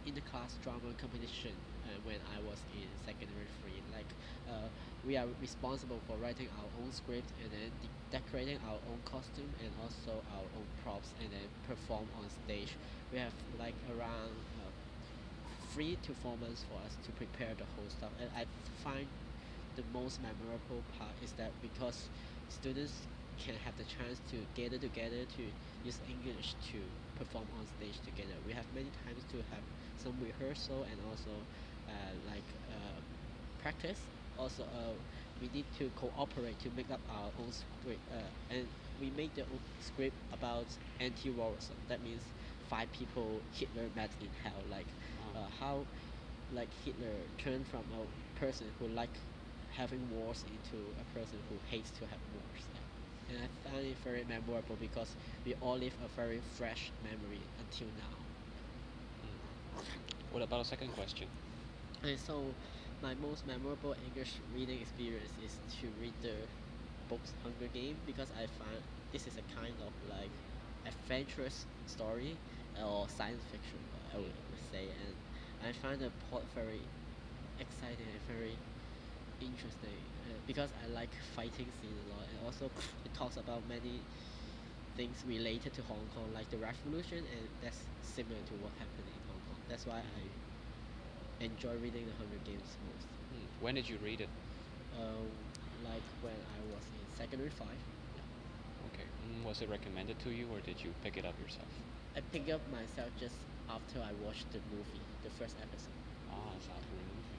inter-class drama competition when I was in secondary three. Like we are responsible for writing our own script and then decorating our own costume and also our own props and then perform on stage. We have like around 3 to 4 months for us to prepare the whole stuff. And I find the most memorable part is that because students can have the chance to gather together to use English to perform on stage together. We have many times to have some rehearsal and also like practice. Also, we need to cooperate to make up our own script, and we made the own script about anti-warrism. That means 5 people Hitler met in hell. Like how like Hitler turned from a person who like having wars into a person who hates to have wars. Yeah. And I find it very memorable because we all live a very fresh memory until now. What about a second question? And so, my most memorable English reading experience is to read the books Hunger Game because I find this is a kind of like adventurous story or science fiction, I would say, and I find the plot very exciting and very interesting because I like fighting scene a lot, and also it talks about many things related to Hong Kong, like the revolution, and that's similar to what happened in Hong Kong. That's why I enjoy reading the Hunger Games most. When did you read it? Um, like when I was in secondary five, Okay. Was it recommended to you, or did you pick it up yourself? I picked up myself just after I watched the movie, the first episode. Ah, is that Room.